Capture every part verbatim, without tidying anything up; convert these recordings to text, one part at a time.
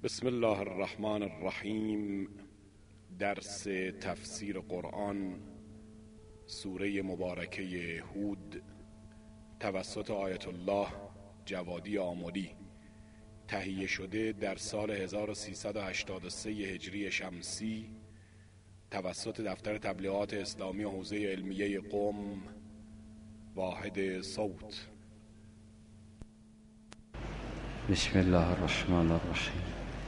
بسم الله الرحمن الرحیم. درس تفسیر قرآن، سوره مبارکه هود، توسط آیت الله جوادی آملی، تهیه شده در سال هزار و سیصد و هشتاد و سه هجری شمسی توسط دفتر تبلیغات اسلامی حوزه علمیه قم، واحد صوت. بسم الله الرحمن الرحیم.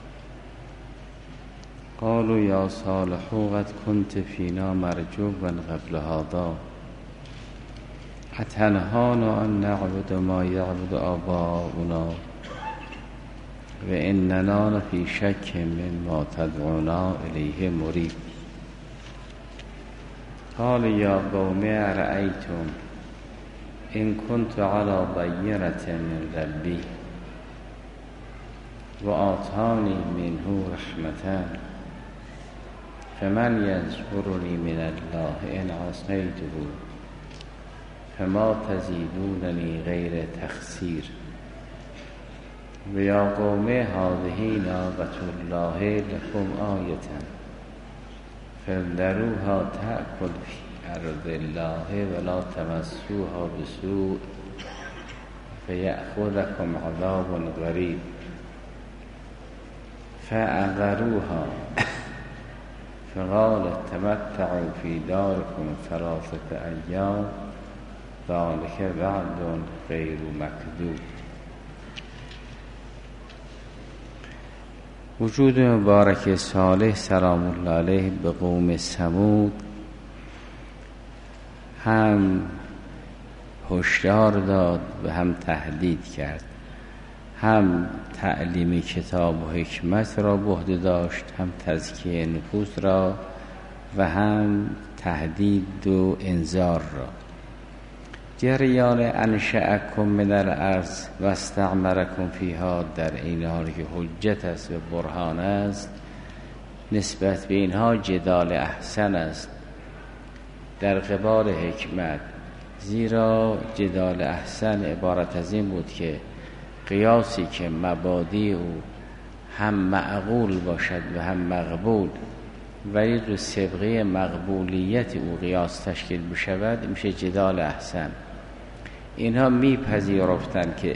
قالوا یا صالح قد كنت فينا مرجوا قبل هذا أتنهانا أن نعبد ما يعبد آباؤنا وإننا لفي شك مما تدعونا إليه مريب. قال يا قوم أرأيتم إن كنت على بينة من ربي وآتاني منه رحمة فمن ينصرني من الله إن عصيته فما تزيدونني غير تخسير. ويا قوم هذه ناقة الله لكم آية فذروها تأكل في أرض الله ولا تمسوها بسوء فيأخذكم عذاب غريب. فعقروها فقال تمتعوا في داركم ثلاثة أيام ذلك وعد غير مكذوب. وجود مبارک صالح سلام الله علیه به قوم ثمود هم هشدار داد و هم تهدید کرد، هم تعلیم کتاب و حکمت را به عهده داشت، هم تزکیه نفوس را و هم تهدید و انذار را. جریان انشأکم من الارض و استعمرکم فیها در این حال که حجت است و برهان است، نسبت به اینها جدال احسن است در قبال حکمت، زیرا جدال احسن عبارت از این بود که قیاسی که مبادی او هم معقول باشد و هم مقبول ولی رو سابقه مقبولیت او قیاس تشکیل بشود میشه جدال احسن. اینها میپذیرفتند که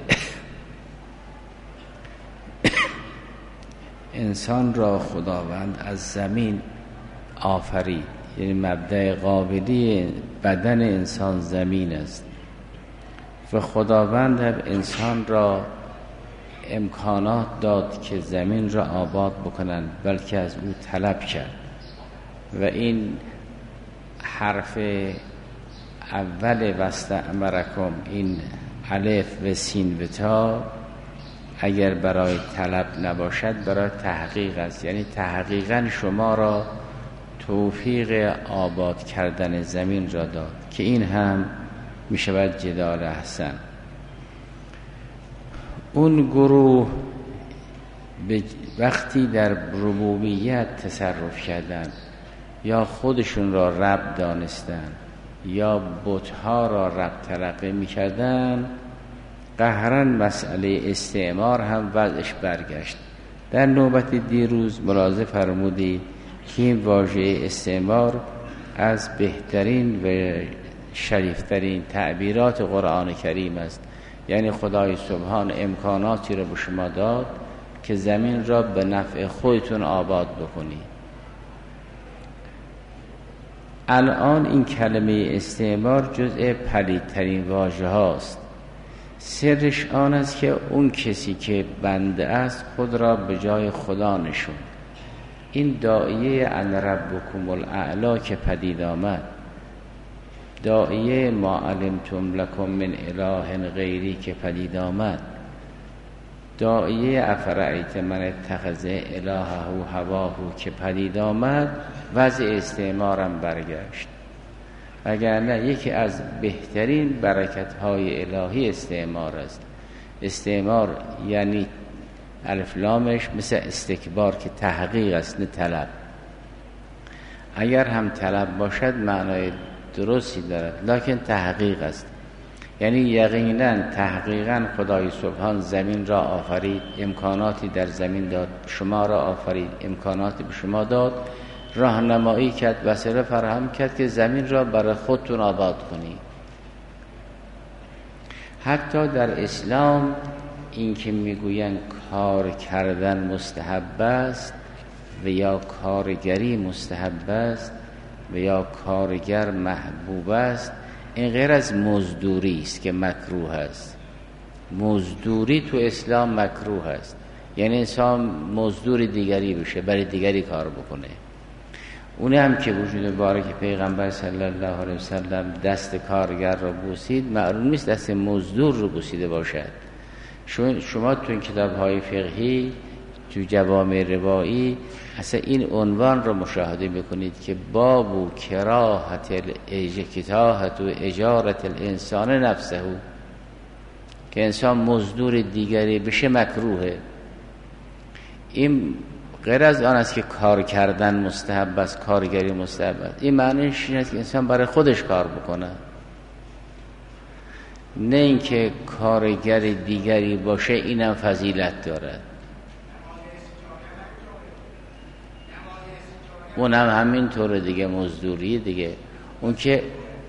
انسان را خداوند از زمین آفرید، یعنی مبدأ قابلی بدن انسان زمین است و خداوند هم انسان را امکانات داد که زمین را آباد بکنند، بلکه از او طلب کرد و این حرف اول واستعمرکم، این الف و سین و تا، اگر برای طلب نباشد برای تحقیق است، یعنی تحقیقا شما را توفیق آباد کردن زمین را داد که این هم می شود جدال احسن. اون گروه وقتی در ربوبیت تصرف کردن یا خودشون را رب دانستن یا بتها را رب تلقی می کردن، قهرا مسئله استعمار هم وضعش برگشت. در نوبت دیروز ملاحظه فرمودید که این واژه استعمار از بهترین و شریفترین تعبیرات قرآن کریم است، یعنی خدای سبحان امکاناتی را به شما داد که زمین را به نفع خودتون آباد بکنید. الان این کلمه استعمار جزء پلیدترین واژه هاست. سرش آن است که اون کسی که بنده است خود را به جای خدا نشون. این داعیه ان ربکم الاعلی که پدید آمد، داعیه ما علمتم لکم من اله غیری که پدید آمد، داعیه افرأیت من اتخذ الهه هواه که پدید آمد، وضع استعمارم برگشت. وگرنه یکی از بهترین برکت‌های الهی استعمار است. استعمار یعنی الف لامش مثل استکبار که تحقیق است نه طلب. اگر هم طلب باشد معنای درستی دارد، لکن تحقیق است. یعنی یقینا تحقیقا خدای سبحان زمین را آفرید، امکاناتی در زمین داد، شما را آفرید، امکاناتی به شما داد، راهنمایی کرد، وسیله فراهم کرد که زمین را برای خودتون آباد کنید. حتی در اسلام این که میگوین کار کردن مستحب است و یا کارگری مستحب است و یا کارگر محبوب است، این غیر از مزدوری است که مکروه است. مزدوری تو اسلام مکروه است، یعنی انسان مزدور دیگری بشه، برای دیگری کار بکنه. اونی هم که وجود مبارک پیغمبر صلی الله علیه وسلم دست کارگر رو بوسید، معلوم نیست دست مزدور رو بوسیده باشد. شما تو این کتاب‌های فقهی، تو جوامع روایی، اصلا این عنوان رو مشاهده میکنید که باب کراهت الاجتهاد و اجارت الانسان نفسه، که انسان مزدور دیگری بشه مکروهه. این غیر از آن است که کار کردن مستحب است، کارگری مستحب است. این معنیش این است که انسان برای خودش کار بکنه، نه اینکه کارگر دیگری باشه اینم فضیلت دارد. اونم همین طور دیگه، مزدوری دیگه. اون که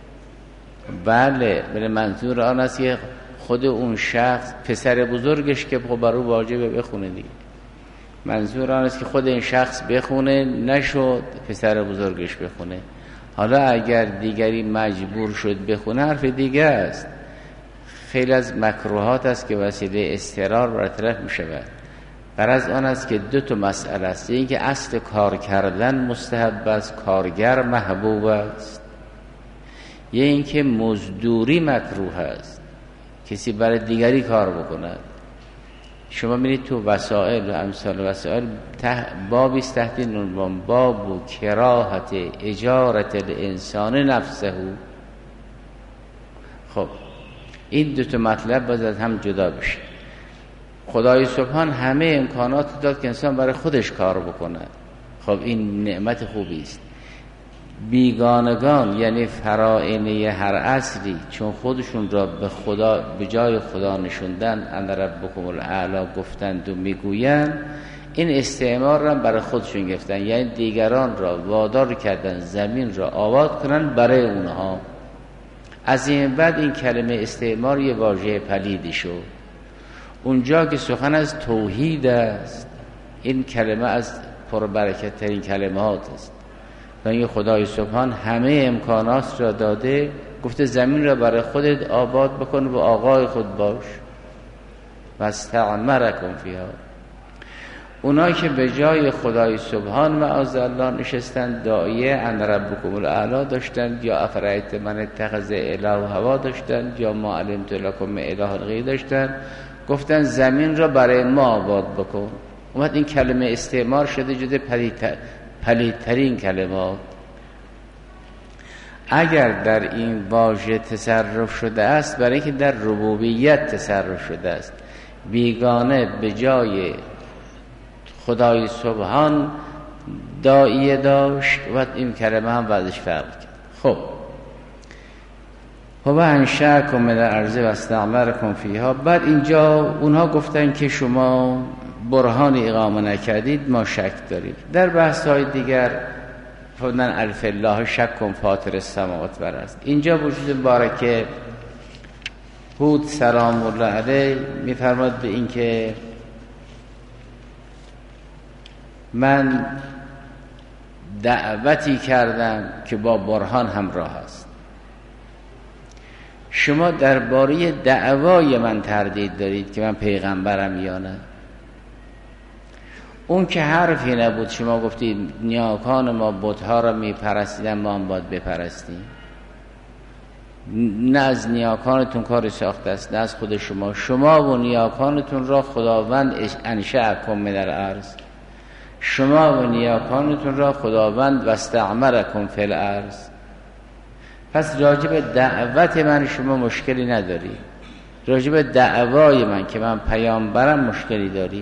بله بله منظور آن است که خود اون شخص پسر بزرگش که برای واجبه بخونه دیگه. منظور آن است که خود این شخص بخونه، نشد پسر بزرگش بخونه. حالا اگر دیگری مجبور شد بخونه حرف دیگه است. خیلی از مکروهات است که وسیله اضطرار برطرف می شود. غرض آن است که دو تا مسئله است. این که اصل کار کردن مستحب است، کارگر محبوب است. یه این که مزدوری مکروه است، کسی برای دیگری کار بکند. شما میرید تو وسائل و امثال وسائل بابی است تحت این عنوان، باب کراهت اجارت الانسان نفسه. خب این دو تا مطلب باید از هم جدا بشه. خدای سبحان همه امکانات داد که انسان برای خودش کار بکنه. خب این نعمت خوبی است. بیگانگان یعنی فرائنه هر اصلی، چون خودشون را به خدا به جای خدا نشوندن، ان ربکم الاعلی گفتند و میگویند، این استعمار را برای خودشون گرفتن، یعنی دیگران را وادار کردن زمین را آباد کنن برای اونها. از این بعد این کلمه استعمار یه واژه پلیدی شد. اونجا که سخن از توحید است، این کلمه از پربرکت ترین کلمات است. و این خدای سبحان همه امکانات را داده، گفته زمین را برای خودت آباد بکن و آقای خود باش و استعمرکم فیها. اونایی که به جای خدای سبحان معاذ الله نشستند، داعیه ان ربکم الاعلی داشتند، یا افرایت من اتخذ اله و هوا داشتند، یا ما علمت لکم اله غیر داشتند، گفتن زمین را برای ما آباد بکن. اومد این کلمه استعمار شده جده پلیدترین کلمات. اگر در این واژه تصرف شده است، برای اینکه در ربوبیت تصرف شده است، بیگانه به جای خدای سبحان داعیه داشت و این کلمه هم بعدش فرق کرد. خب و انشأکم من الارض و استعمرکم فیها. بعد اینجا اونها گفتن که شما برهان اقامه نکردید، ما شک داریم. در بحث های دیگر فرمودن الف الله شک فاطر السماوات والارض. اینجا وجود مبارک هود سلام الله علیه میفرماد به این که من دعوتی کردم که با برهان همراه است. شما درباره دعوای من تردید دارید که من پیغمبرم یا نه. اون که حرفی نبود، شما گفتید نیاکان ما بت‌ها را میپرستیدن، ما هم باید بپرستیم. نه از نیاکانتون کار ساخته است، نه از خود شما. شما و نیاکانتون را خداوند انشأکم من الارض، شما و نیاکانتون را خداوند و استعمرکم فی الارض. پس راجب دعوت من شما مشکلی نداری، راجب دعوای من که من پیامبرم مشکلی داری.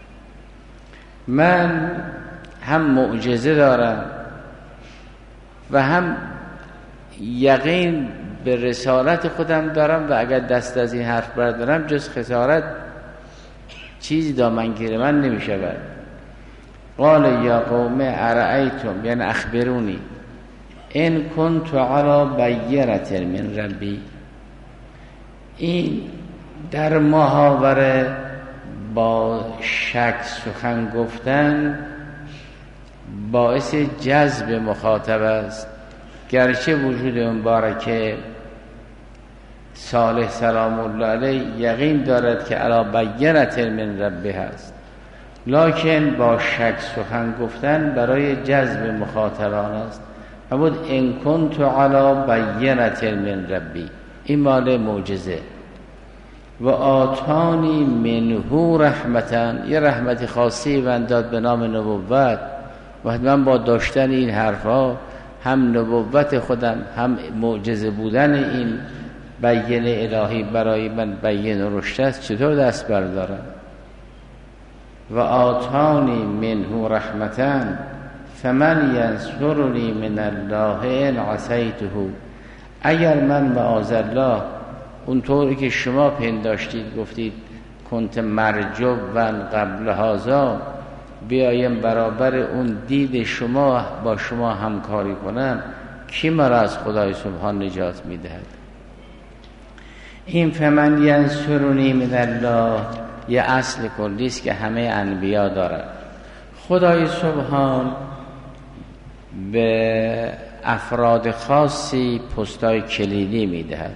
من هم معجزه دارم و هم یقین به رسالت خودم دارم و اگر دست از این حرف بردارم جز خسارت چیزی دامنگیر من نمی شود. قال یا قوم ارأیتم، یعنی اخبرونی، ان کنت علی بینة من ربی. این در محاوره با شک سخن گفتن باعث جذب مخاطب است، گرچه وجود مبارک صالح سلام الله علیه یقین دارد که علی بینة من ربه هست، لکن با شک سخن گفتن برای جذب مخاطبان است. بود ان کنت علی بینة من ربی، این مال معجزه. و آتانی منه رحمتن، یه رحمت خاصی من داد به نام نبوت. و من با داشتن این حرفا هم نبوت خودم هم معجزه بودن این بیان الهی برای من بیان رشد است، چطور دست بردارم؟ و آتانی منه رحمتن فمن ینصرنی من الله ان عصیته. اگر من معاذالله اونطوری که شما پنداشتید گفتید کنت مرجو و قبل هذا بیایم برابر اون دید شما با شما همکاری کنم، کی مرا از خدای سبحان نجات میدهد؟ این فمن ینصرنی من الله یه اصل کلی است که همه انبیا دارند. خدای سبحان به افراد خاصی پستای کلیدی میدهد.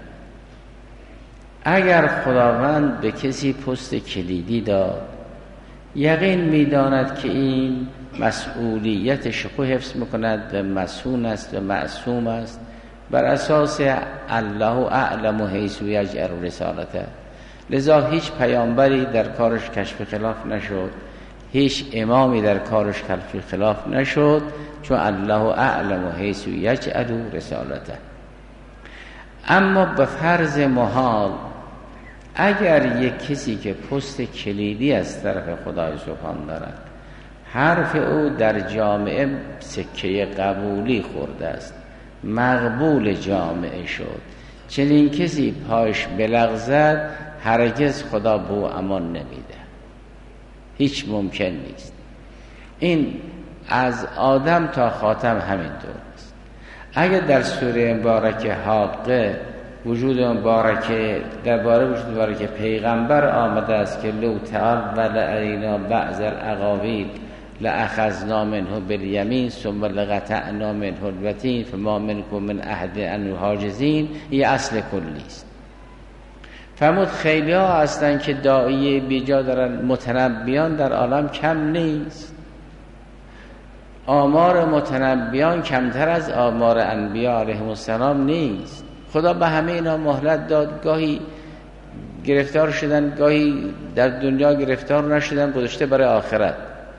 اگر خداوند به کسی پست کلیدی داد، یقین میداند که این مسئولیتش رو حفظ میکند و مسئول است و معصوم است، بر اساس الله اعلم حیث یجعل رسالته. لذا هیچ پیامبری در کارش کشف خلاف نشد، هیچ امامی در کارش کشف خلاف نشد، چون الله اعلم حیث یجعل رسالته. اما به فرض محال اگر یک کسی که پست کلیدی از طرف خدای سبحان دارد، حرف او در جامعه سکه قبولی خورده است، مقبول جامعه شد، چنین کسی پاش بلغزد هرگز خدا به او امان نمیده، هیچ ممکن نیست. این از آدم تا خاتم همینطور است. اگر در سوره مبارکه حاقه وجود مبارکه درباره وجود مبارکه پیغمبر آمده است که لو تعول علینا بعض الاقاویل لأخذنا منه بالیمین ثم لقطعنا منه الوتین فما منکم من احد عنه حاجزین، این اصل کلی است. فرمود خیلی ها هستن که داعیه بیجا دارن، متنبیان در عالم کم نیست، آمار متنبیان کمتر از آمار انبیا علیهم السلام نیست. خدا به همه اینا مهلت داد، گاهی گرفتار شدن گاهی در دنیا گرفتار نشدن، گذاشته برای آخرت،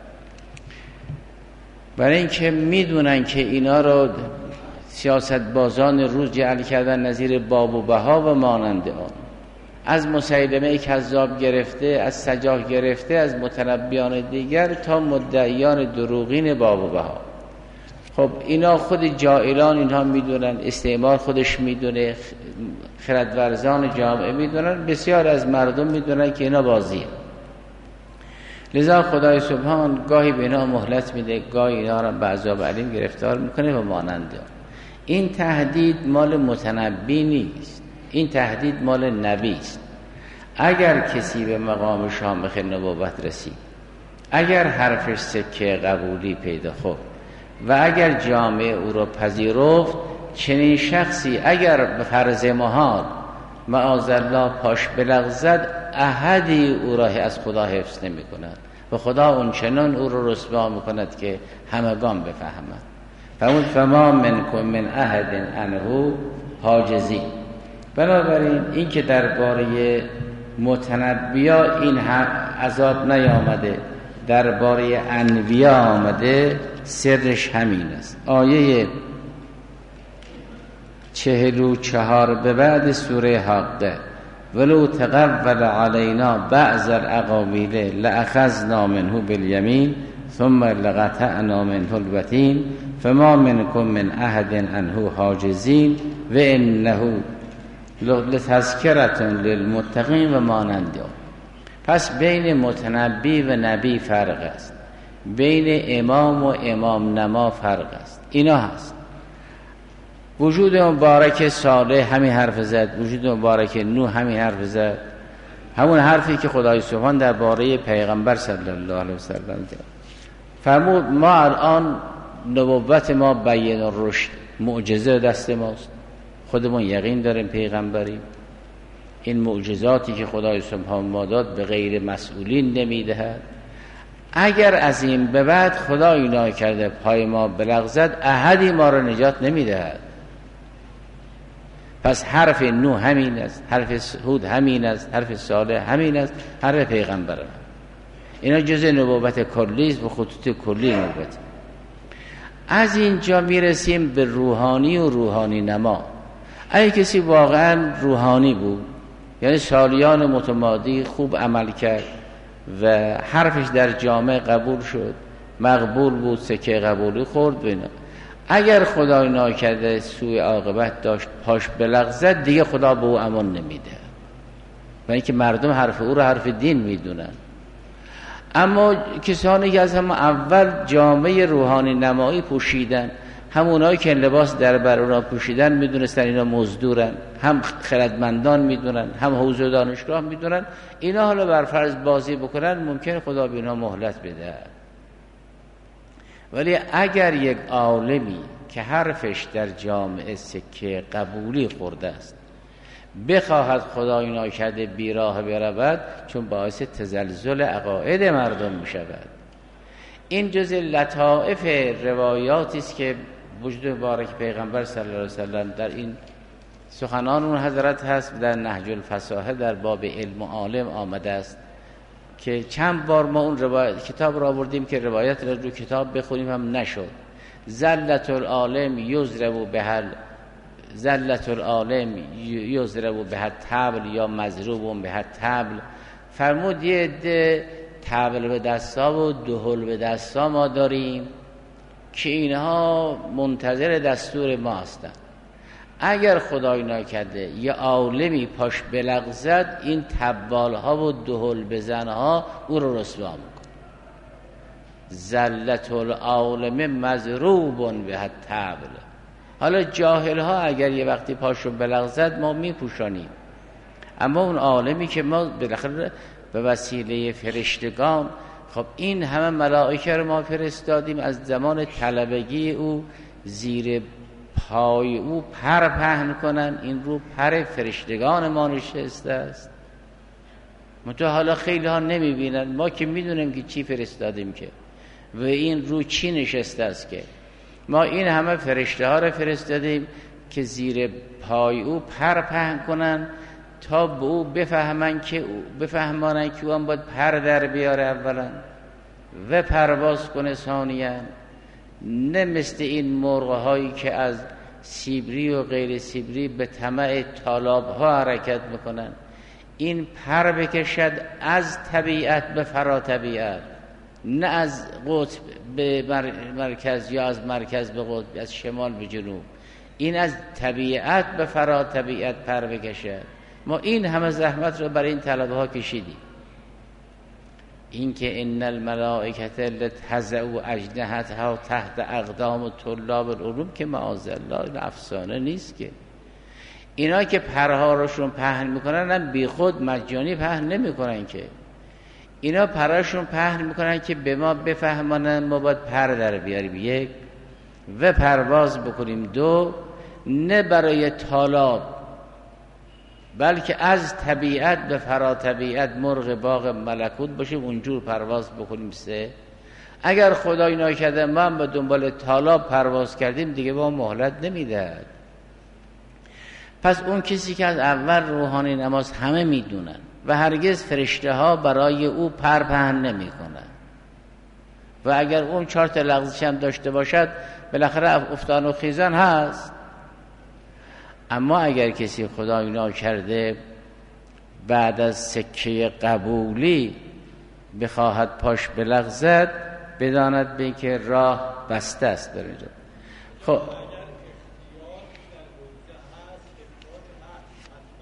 برای اینکه میدونن که اینا رو سیاست بازان روز جعل کردن نظیر باب و بها و مانند آن، از مسیلمه کذاب گرفته، از سجاح گرفته، از متنبیان دیگر تا مدعیان دروغین باب و بها. خب اینا خود جاهلان اینها میدونن، استعمار خودش میدونه، خردورزان جامعه میدونن، بسیار از مردم میدونن که اینا بازیه. لذا خدای سبحان گاهی به اینا مهلت میده، گاهی اینا را به عذاب علیم گرفتار میکنه و مانند. این تهدید مال متنبی نیست، این تهدید مال نبی است. اگر کسی به مقام شامخ نبوت رسید، اگر حرفش سکه قبولی پیدا خورد و اگر جامعه او را پذیرفت، چنین شخصی اگر به فرض محال معاذالله پاش بلغزد، احدی او را از خدا حفظ نمی کند و خدا اون چنان او را رسوا می کند که همگان بفهمند. فرمود فما منکم من احد عنه حاجزین. بنابراین این که درباره متنبیا این عذاب نیامده، درباره انبیا آمده، سرش همین است. آیه چهل و چهار به بعد سوره حاقه، ولو تقول علینا بعض الاقاویل لأخذنا منه بالیمین ثم لقطعنا منه الوتین فما منکم من احد عنه حاجزین و انه لتذکرة للمتقین و مانند. پس بین متنبی و نبی فرق است، بین امام و امام نما فرق است. اینا هست. وجود مبارک صالح همین حرف زد، وجود مبارک نوح همین حرف زد، همون حرفی که خدای سبحان درباره پیغمبر صلی الله علیه و سلم زد. فرمود ما الان نبوت ما بیان الرشد، معجزه دست ماست، خودمون یقین داریم پیغمبریم. این معجزاتی که خدای سبحان ما داد به غیر مسئولین نمیدهد. اگر از این به بعد خدای ناکرده پای ما بلغزد، احدی ما را نجات نمیدهد. پس حرف نوح همین است، حرف هود همین است، حرف صالح همین است، حرف پیغمبر هم. اینا جزء نبوت کلی است و خطوط کلی نبوت. از اینجا میرسیم به روحانی و روحانی نما. اگه کسی واقعا روحانی بود، یعنی سالیان متمادی خوب عمل کرد و حرفش در جامعه قبول شد، مقبول بود، سکه قبولی خورد بینه، اگر خدای ناکرده سوء عاقبت داشت پاش بلغزد، دیگه خدا به او امان نمیده، و اینکه مردم حرف او رو حرف دین میدونن. اما کسانی که از هم اول جامعه روحانی نمایی پوشیدن، همونایی که لباس در بر اونا پوشیدن میدونستن اینا مزدورن، هم خردمندان میدونن، هم حوزه دانشگاه میدونن، اینا حالا بر فرض بازی بکنن، ممکن خدا به اینا مهلت بده. ولی اگر یک عالمی که حرفش در جامعه سکه قبولی خورده است بخواهد خدای ناکرده بیراه برود، چون باعث تزلزل عقاید مردم می شود. این جز لطائف روایاتی است که وجود مبارک پیغمبر صلی الله علیه و سلم در این سخنان اون حضرت هست، در نهج الفصاحه در باب علم و عالم آمده است که چند بار ما اون روایت کتاب را آوردیم که روایت را رو کتاب بخونیم هم نشد. زلت العالم یضرب بهل زلت العالم یضرب به طبل یا مضروب به طبل. فرمود یه عده طبل به دستا و دهل به دستا ما داریم که اینها منتظر دستور ما هستند. اگر خدای ناکرده یه عالمی پاش بلغزد، این تبال ها و دهل بزن ها او رو رسوا میکن. زلت العالم مضروب به طبل. حالا جاهل ها اگر یه وقتی پاشون بلغزد ما میپوشانیم، اما اون عالمی که ما بالاخره به وسیله فرشتگان، خب این همه ملائکه رو ما فرستادیم، از زمان طلبگی او زیر پای او پر پهن کنن، این رو پر فرشتگان ما نشسته است. منتها حالا خیلی ها نمیبینن، ما که میدونیم که چی فرستادیم که و این رو چی نشسته است که ما این همه فرشته ها رو فرستادیم که زیر پای او پر پهن کنن تا به او بفهمن که بفهمانن که او هم باید پر در بیاره اولا و پرواز کنه ثانیاً، نه مثل این مرغ هایی که از سیبری و غیر سیبری به طمع طالاب ها حرکت میکنن. این پر بکشد از طبیعت به فرا طبیعت، نه از قطب به مرکز یا از مرکز به قطب، از شمال به جنوب. این از طبیعت به فرا طبیعت پر بکشد. ما این همه زحمت رو برای این طلبه ها کشیدیم. این که ان الملائکه لتضع اجنحتها تحت اقدام طلاب العلوم که معاذ الله این افسانه نیست که. اینا که پرها روشون پهن میکنن هم بی خود مجانی پهن نمیکنن که، اینا پراشون پهن میکنن که به ما بفهمانن ما باید پر در بیاریم یک و پرواز بکنیم دو، نه برای طالاب بلکه از طبیعت به فرا طبیعت مرغ باغ ملکوت باشیم اونجور پرواز بکنیم سه. اگر خدای ناکرده ما هم به دنبال طالاب پرواز کردیم دیگه با مهلت نمیدهد. پس اون کسی که از اول روحانی نماز همه میدونن و هرگز فرشته ها برای او پر پهن نمی کنن و اگر اون چهار تا لغزش هم داشته باشد بالاخره افتان و خیزان هست. اما اگر کسی خدای ناکرده بعد از سکه قبولی بخواهد پاش بلغزد، بداند به که راه بسته است در اینجا. خب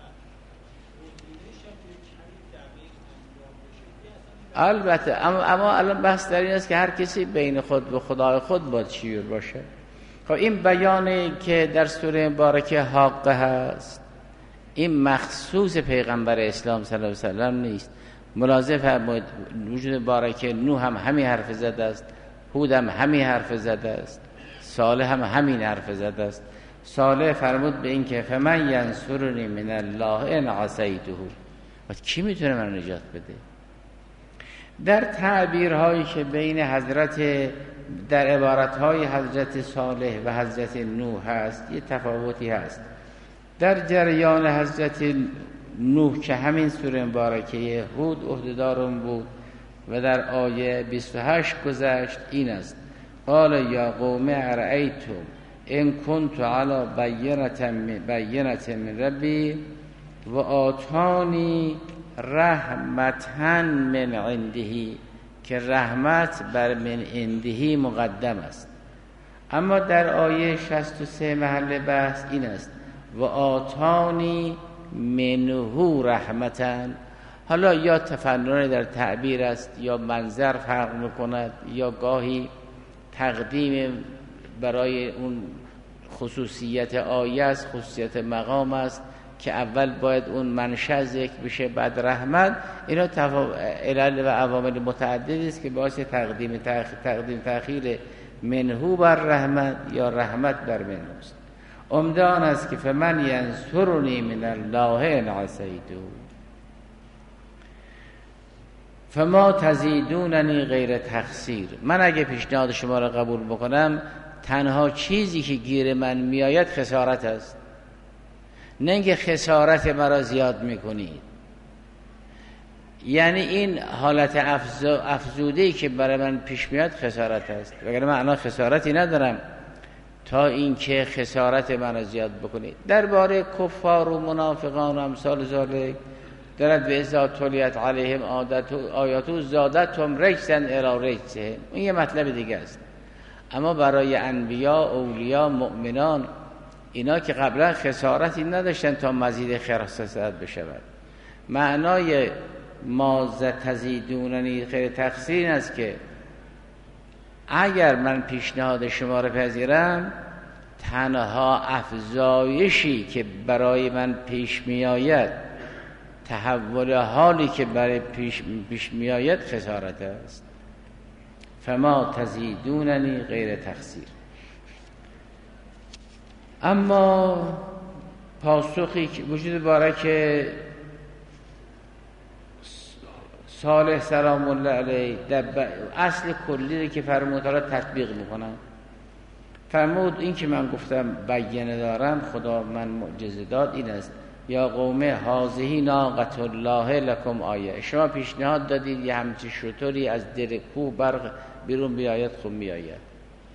البته اما, اما الان بحث در این است که هر کسی بین خود و خدای خود باید شیور باشه. خب این بیانی که در سوره مبارکه حاقه هست این مخصوص پیغمبر اسلام صلی الله علیه و سلم نیست. ملاحظه فرمایید وجود مبارکه نوح هم همین حرف زده است، هود هم همین حرف زده است، صالح هم همین حرف زده است. صالح فرمود به این که فمن ینصرنی من الله ان عصیته، کی میتونه من نجات بده؟ در تعبیرهایی که بین حضرت در عبارتهای حضرت صالح و حضرت نوح هست یه تفاوتی هست. در جریان حضرت نوح که همین سوره مبارکه هود عهده‌دارم بود و در آیه بیست و هشت گذشت این است: قال یا قوم ارأیتم ان کنت علی بینة من ربی و آتانی رحمتاً من عنده، که رحمت بر من عنده مقدم است. اما در آیه شصت و سه محل بحث این است: و آتانی منه رحمتاً. حالا یا تفنن در تعبیر است یا منظر فرق میکند یا گاهی تقدیم برای اون خصوصیت آیه است، خصوصیت مقام است که اول باید اون منشأ ذکر بشه بعد رحمت. اینا تفا... علل و عوامل متعددی است که باعث تقدیم تأخ... تقدیم تأخیر منهو بر رحمت یا رحمت بر منهو است. عمده آن است که فمن ینصرنی من الله ان عصیته فما تزیدوننی غیر تقصیر. من اگه پیشنهاد شما را قبول بکنم تنها چیزی که گیر من میآید خسارت است، نه اینکه خسارت مرا زیاد میکنید. یعنی این حالت افزوده‌ای که برای من پیش میاد خسارت است، وگرنه من الان خسارتی ندارم تا اینکه خسارت مرا زیاد بکنید. درباره کفار و منافقان و امثال ذالک درد به ازا تولیت علیهم آیاتو زادتهم رجسا الی رجسهم، این یه مطلب دیگه است. اما برای انبیا، اولیا، مؤمنان اینا که قبلا خسارتی نداشتن تا مزید خسارت بشود. معنای ما تزیدوننی غیر تقصیر است که اگر من پیشنهاد شما را پذیرم تنها افزایشی که برای من پیش می آید، تحول حالی که برای پیش, پیش می آید خسارت است. فما تزیدوننی غیر تقصیر. اما پاسخی که وجود بارک صالح سلام الله علیه در اصل کلی که فرمود را تطبیق میکنم. فرمود این که من گفتم بیانه دارم، خدا من معجزه داد، این است: یا قوم هذه ناقة الله لکم آیه. شما پیشنهاد دادید یه همچین شطوری از دل کوه برق بیرون بیاید، خوب میآید.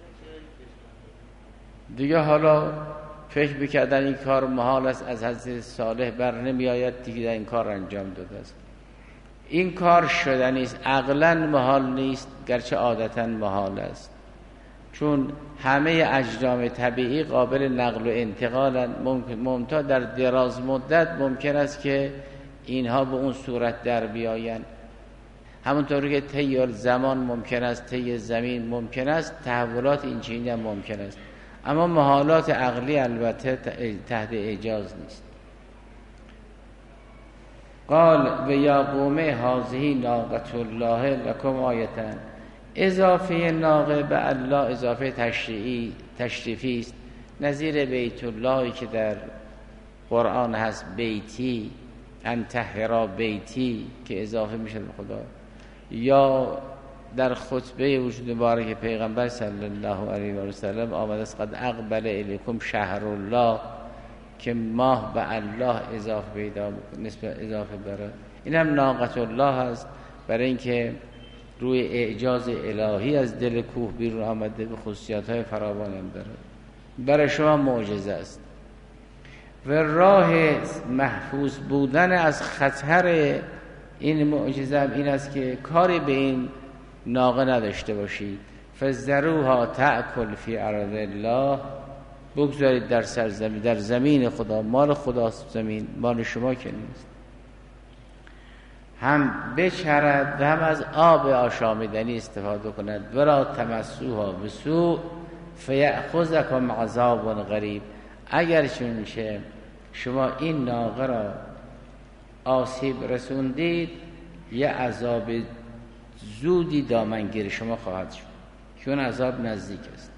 دیگه حالا فکر بکردن این کار محال است، از حضرت صالح بر نمی آید، دیگه این کار انجام داده است. این کار شدنی است، عقلاً محال نیست، گرچه عادتاً محال است، چون همه اجرام طبیعی قابل نقل و انتقال ممکن ممتا در دراز مدت ممکن است که اینها به اون صورت در بیایند. همونطوری که طی زمان ممکن است، طی زمین ممکن است، تحولات این چنینی هم ممکن است. اما محالات عقلی البته تحت اجاز نیست. قال و یا قوم هذه ناقة الله لکم آیتن. اضافه ناقه به الله اضافه تشریعی تشریفی است، نظیر بیت الله که در قرآن هست بیتی ان طهرا بیتی که اضافه میشه به خدا، یا در خطبه وجود مبارک پیغمبر صلی الله علیه و سلم آمده است قد اقبل الیکم شهر الله، که ماه به الله اضافه پیدا نسبت اضافه بره. این هم ناقة الله است، برای اینکه روی اعجاز الهی از دل کوه بیرون آمده، به خصوصیات‌های فراوان هم داره، برای شما معجزه است. و راه محفوظ بودن از خطر این معجزه هم این است که کاری به این ناقه نداشته باشید. فذروها تأکل فی ارض الله، بگذارید در سرزمین، در زمین خدا، مال خداست زمین، مال شما که نیست. هم بچرد و هم از آب آشامیدنی استفاده کند. ولا تمسوها بسوء فیأخذکم عذاب غریب. اگر چون میشه شما این ناقه را آسیب رسوندید، یه عذاب زودی دامنگیر شما خواهد شد، چون عذاب نزدیک است.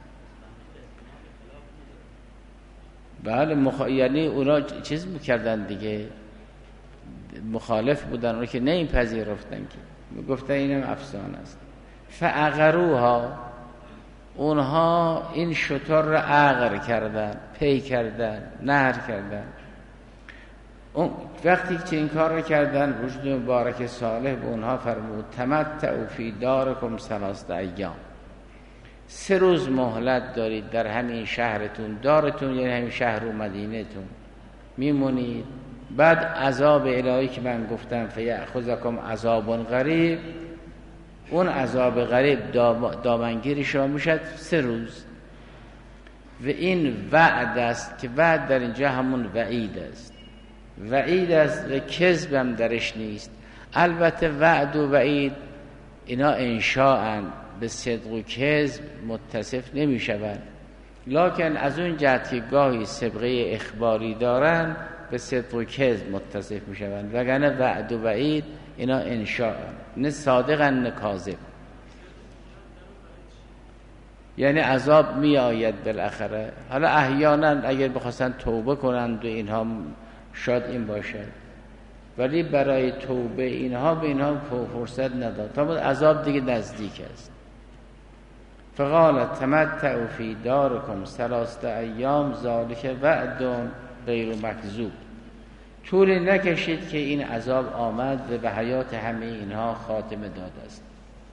بله مخ... یعنی اونا چیز میکردن دیگه، مخالف بودن، اونا که نه این پذیرفتن که گفتن اینم افسانه است. فعقروها، اونها این شتر را عقر کردن، پی کردن، نهر کردن. اون وقتی که این کار رو کردن، وجود مبارک صالح به اونها فرمود تمتعوا فی دارکم ثلاثه ایام، سه روز مهلت دارید در همین شهرتون، دارتون یعنی همین شهر و مدینه تون میمونید. بعد عذاب الهی که من گفتم فیأخذکم عذاب غریب، اون عذاب غریب دامنگیر شما میشد سه روز. و این وعد است که وعد در اینجا همون وعید است، وعید است و کذب هم درش نیست. البته وعد و وعید اینا انشاءن، به صدق و کذب متصف نمی شوند، لکن از اون جهت که گاهی سابقه اخباری دارن به صدق و کذب متصف می شوند، وگرنه وعد و وعید اینا انشاءن، نه صادقن نه کاذب. یعنی عذاب می آید بالاخره. حالا احیانا اگر بخواستن توبه کنند و اینها شاید این باشد، ولی برای توبه اینها به اینها فرصت نداد، تا عذاب دیگه نزدیک است. فقال تمتعوا فی دارکم ثلاثه ایام ذلک وعد غیر مکذوب. طولی نکشید که این عذاب آمد و به حیات همه اینها خاتمه داد است.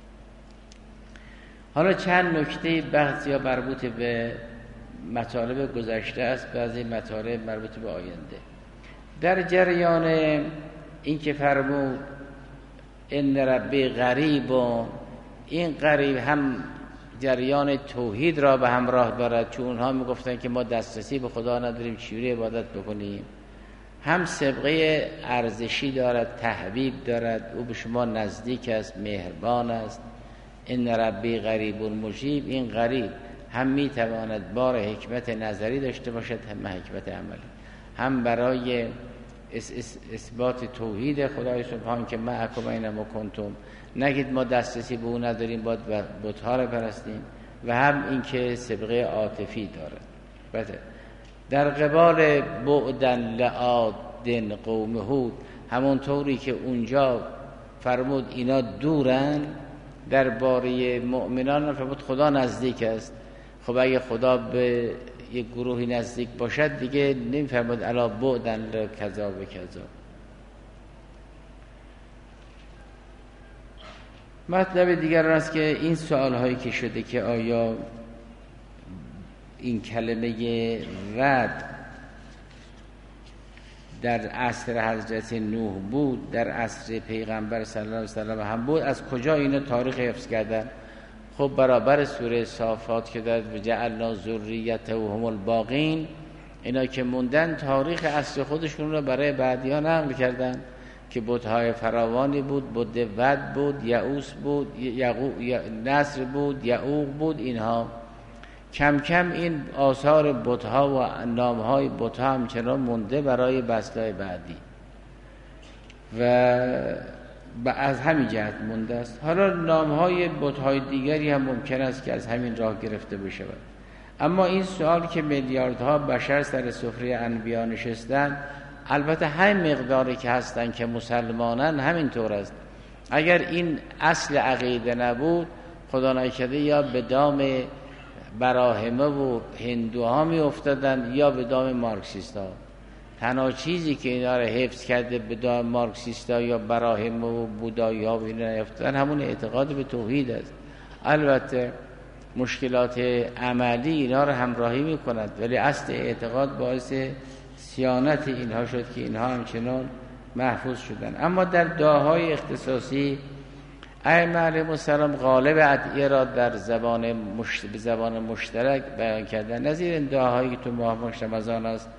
حالا چند نکته بعضی مربوط به مطالب گذشته است، بعضی مطالب مربوط به آینده. در جریان این که فرمود ان ربی غریب، این غریب هم جریان توحید را به همراه دارد، چون اونها میگفتن که ما دسترسی به خدا نداریم، چجوری عبادت بکنیم. هم سابقه ارزشی دارد، تحبیب دارد، او به شما نزدیک است، مهربان است. ان ربی غریب مجیب، این غریب هم میتواند بار حکمت نظری داشته باشد، هم حکمت عملی، هم برای اثبات توحید خدای سبحان که معکم اینما کنتم، نگید ما دسترسی به اون نداریم باید بت‌ها رو پرستیم، و هم این که سابقه عاطفی دارد. بله. در قبال بعدن لعادن قوم هود، همون طوری که اونجا فرمود اینا دورن، درباره مؤمنان فرمود خدا نزدیک است. خب اگه خدا به یک گروهی نزدیک باشد دیگه نمی‌فرمود الا بعدن لکذا و کذا. مطلب دیگر است که این سوال هایی که شده که آیا این کلمه وعد در عصر حضرت نوح بود، در عصر پیغمبر صلی الله علیه وسلم هم بود، از کجا اینو تاریخ حفظ کردن؟ خب برابر سوره صافات که داد وجعلنا ذریته هم الباقین، اینا که موندن تاریخ عصر خودشون رو برای بعدیان نقل کردن که بت‌های فراوانی بود، بت ود بود، یعوس بود، یعقوب نصر بود، یعوق بود. اینها کم کم این آثار بت‌ها و نام‌های بت‌ها همچنان مونده برای بسلای بعدی و از همین جهت مونده است. حالا نام‌های بت‌های دیگری هم ممکن است که از همین راه گرفته بشه. اما این سوال که میلیاردها بشر سر سفره انبیا نشستن، البته همین مقداری که هستن که مسلمانن همینطور است. اگر این اصل عقیده نبود، خدا نکرده یا به دام براهمه و هندوها می افتادن یا به دام مارکسیست ها. تنها چیزی که اینا رو حفظ کرده به دام مارکسیست ها یا براهمه و بودایی ها و اینا نیفتادن همون اعتقاد به توحید است. البته مشکلات عملی اینا رو همراهی می کند، ولی اصل اعتقاد باعث سیانت اینها شد که اینها همچنان محفوظ شدن. اما در دعاهای اختصاصی ائمه علیهم السلام غالب ادعیه را در زبان مشت... به زبان مشترک بیان کردن. نظیر این دعاهایی که تو ماه ماه رمضان است،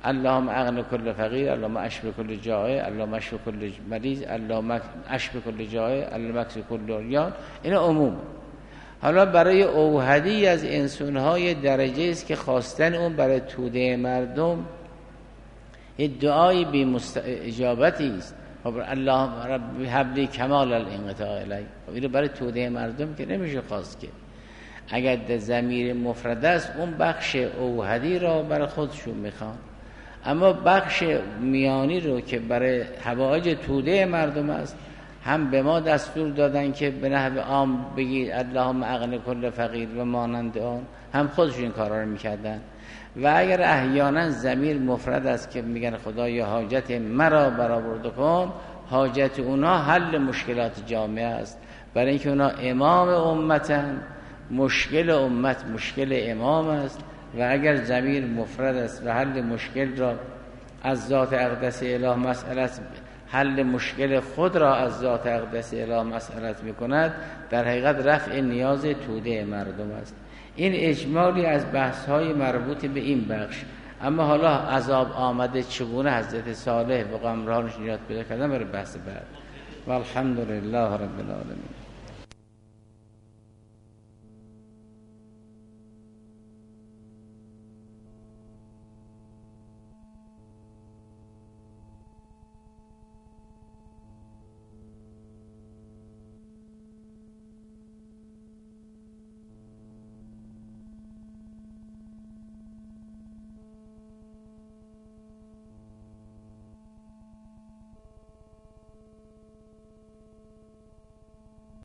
اللهم اغن کل فقیر، اللهم اشف کل جائع، اللهم اشف کل مریض، اللهم اشف کل جائع، اللهم اکس کل عریان. این عموم. حالا برای اوحدی از انسان‌های درجه است که خواستن اون برای توده مردم ادعای بی اجابتی است. خب اللهم رب هب لی کمال الانقطاع الی، این برای توده مردم که نمیشه خواست که. اگر در ضمیر مفرد است اون بخش اوحدی را برای خودشون میخوان، اما بخش میانی رو که برای حوائج توده مردم است هم به ما دستور دادن که به نحو عام بگید اللهم اغن کل فقیر و مانند آن، هم خودشون این کارا رو میکردن. و اگر احیانا ضمیر مفرد است که میگن خدایا حاجت مرا برآورده کن، حاجت اونا حل مشکلات جامعه است، برای اینکه اونا امام امتن، مشکل امت مشکل امام است. و اگر ضمیر مفرد است و حل مشکل را از ذات اقدس اله مسئلت، حل مشکل خود را از ذات اقدس اله مسئلت میکند، در حقیقت رفع نیاز توده مردم است. این اجمالی از بحث های مربوط به این بخش. اما حالا عذاب آمده چگونه حضرت صالح و قوم را نجات پیدا کردن برای بحث بعد. والحمدلله رب العالمین.